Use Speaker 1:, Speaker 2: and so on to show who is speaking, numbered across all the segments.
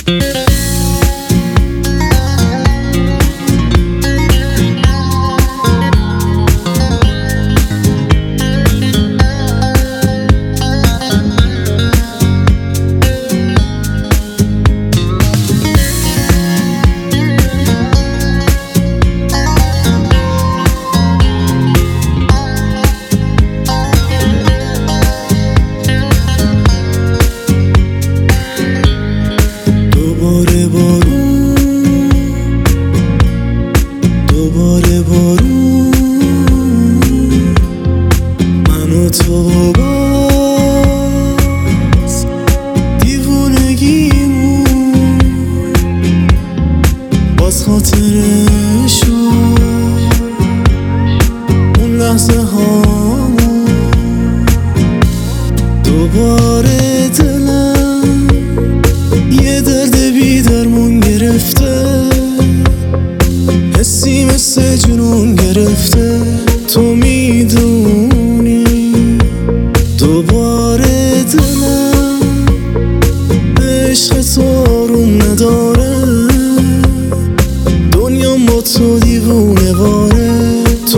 Speaker 1: دوباره بارون من و تو باز دیوونگیمون باز خاطره شد اون لحظه هامون دوباره دلم یه درد بی درمون گرفته حسی مثل جنون گرفته تو میدونی دوباره دلم عشق تو آروم نداره دنیا با تو دیوونه باره تو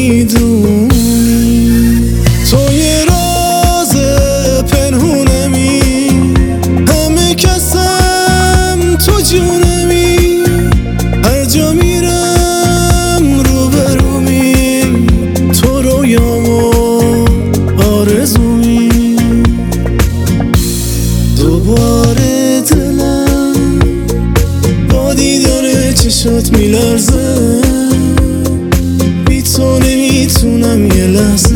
Speaker 1: میدونی تو یه راز پنهونمی همه کسم تو جونمی هر جا میرم روبرومی تو رویام و آرزومی دوباره دلم با دیدن چشات میلرزه بی تو نمیتونم یه لحظه